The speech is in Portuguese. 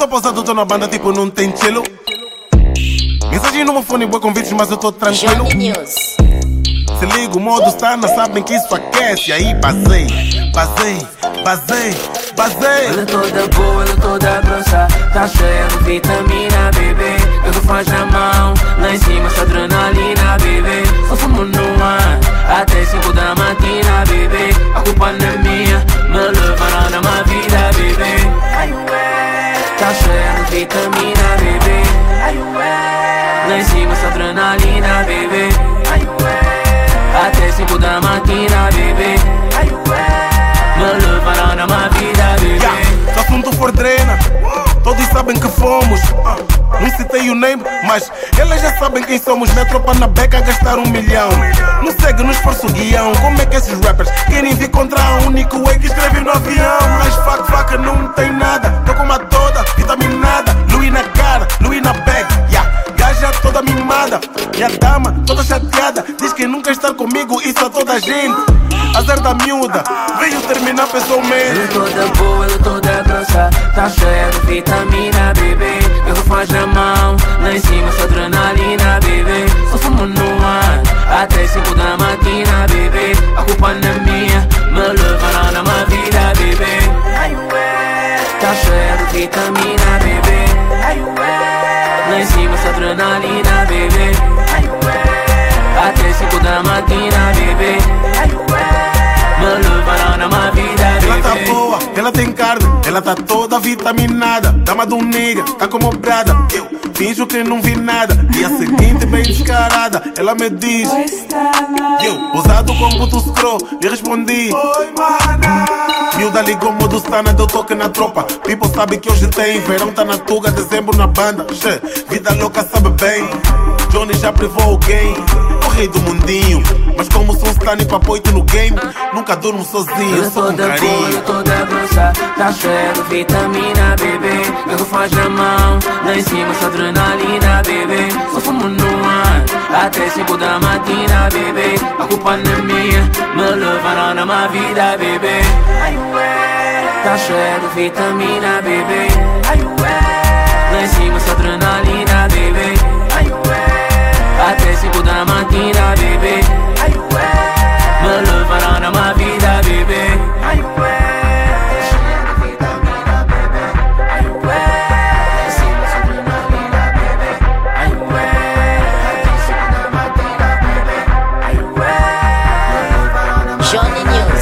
pausado, tô na banda, tipo, não tem chelo. Mensagem no meu fone, boa convites, mas eu tô tranquilo. Johnny News. Se liga, o modo está, sabem que isso aquece. Aí basei. Ela toda boa, ela toda grossa, tá cheia de vitamina, bebê. Eu que faz na mão, lá em cima só adrenalina, bebê. Só fumo no ar, até 5 da matina, bebê. A culpa não é minha, me levaram na minha vida, bebê. Tá cheia de vitamina, bebê. Lá em cima só adrenalina, bebê. Até 5 da matina, bebê. Me levaram na minha vida, bebê. Se assunto for drena, todos sabem que fomos. Não citei o name, mas elas já sabem quem somos. Minha tropa na beca a gastar 1 milhão. Não segue no esforço guião. Como é que esses rappers querem vir contra a único way que escreve no avião? Mas faca não tem nada. Tô com uma toda vitaminada. Louis na cara, Louis na bag, gaja toda mimada. Minha dama toda chateada. Diz que nunca estar comigo, isso a toda a gente. Azar da miúda, veio terminar pessoalmente. Ela toda boa, ela toda grossa, tá cheia de vitamina, bebê. Eu que faz na mão, lá em cima só adrenalina, bebê. Só fumo no ar, até 5 da matina, bebê. A culpa não é minha, me levaram na minha vida, bebê. Tá cheia de vitamina, bebê. Lá em cima só adrenalina, bebê. Até 5 da matina, bebê. Me levaram na minha vida, bebê. Ela tá boa, ela tem carne, ela tá toda vitaminada. Dama de um nigga, tá como brada. Eu finjo que não vi nada. Dia seguinte bem descarada, ela me diz: eu, usado com puto scroll, e respondi: oi, mana. Miúda ligou modo stana, deu toque na tropa. People sabe que hoje tem, verão tá na tuga, dezembro na banda. Che, vida louca sabe bem. Johnny já privou o game, o rei do mundinho. Mas como sou um stani pra poito no game, nunca durmo sozinho, Ela só com toda boa, carinho. ela toda grossa, tá cheia de vitamina, bebê. Eu que faz na mão, lá em cima só adrenalina, bebê. Só fumo no ar, até 5 da matina, bebê. A culpa não é minha, me levaram na minha vida, bebê. Tá cheia de vitamina, bebê. Lá em cima só adrenalina, bebê. Até 5 da matina, bebê. Me levaram na minha vida, bebê. Johnny News.